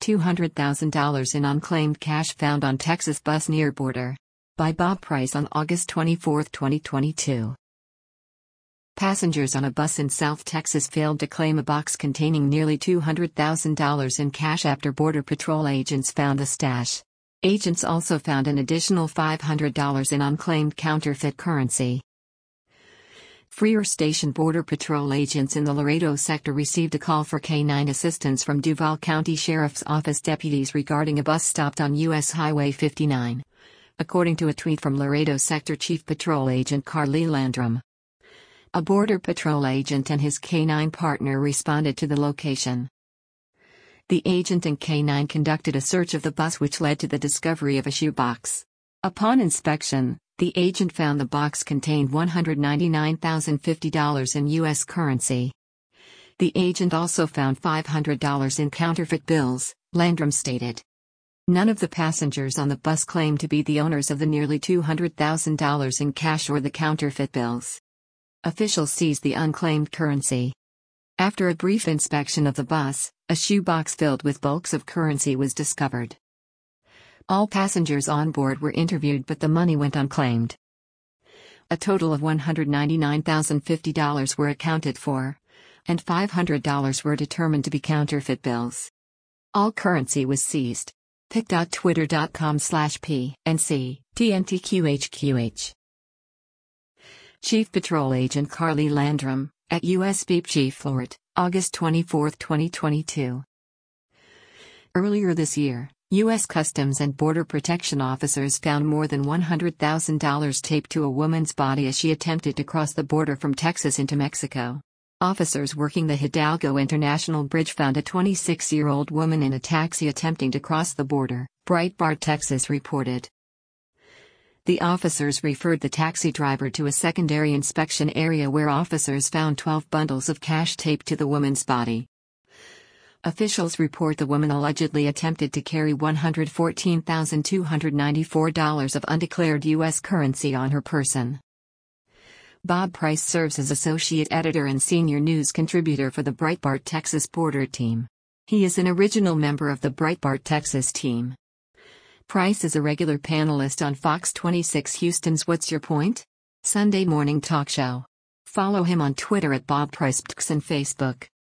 $200,000 in unclaimed cash found on Texas bus near border. By Bob Price on August 24, 2022. Passengers on a bus in South Texas failed to claim a box containing nearly $200,000 in cash after Border Patrol agents found the stash. Agents also found an additional $500 in unclaimed counterfeit currency. Freer Station Border Patrol agents in the Laredo sector received a call for K-9 assistance from Duval County Sheriff's Office deputies regarding a bus stopped on U.S. Highway 59. According to a tweet from Laredo Sector Chief Patrol Agent Carly Landrum. A Border Patrol agent and his K-9 partner responded to the location. The agent and K-9 conducted a search of the bus, which led to the discovery of a shoebox. Upon inspection, the agent found the box contained $199,050 in U.S. currency. The agent also found $500 in counterfeit bills, Landrum stated. None of the passengers on the bus claimed to be the owners of the nearly $200,000 in cash or the counterfeit bills. Officials seized the unclaimed currency. After a brief inspection of the bus, a shoebox filled with bulks of currency was discovered. All passengers on board were interviewed, but the money went unclaimed. A total of $199,050 were accounted for, and $500 were determined to be counterfeit bills. All currency was seized. pic.twitter.com/PNC-TNTQHQH. Chief Patrol Agent Carly Landrum, at U.S. Beep Chief Fort, August 24, 2022. Earlier this year, U.S. Customs and Border Protection officers found more than $100,000 taped to a woman's body as she attempted to cross the border from Texas into Mexico. Officers working the Hidalgo International Bridge found a 26-year-old woman in a taxi attempting to cross the border, Breitbart Texas reported. The officers referred the taxi driver to a secondary inspection area where officers found 12 bundles of cash taped to the woman's body. Officials report the woman allegedly attempted to carry $114,294 of undeclared U.S. currency on her person. Bob Price serves as associate editor and senior news contributor for the Breitbart Texas Border team. He is an original member of the Breitbart Texas team. Price is a regular panelist on Fox 26 Houston's What's Your Point? Sunday morning talk show. Follow him on Twitter at Bob Price and Facebook.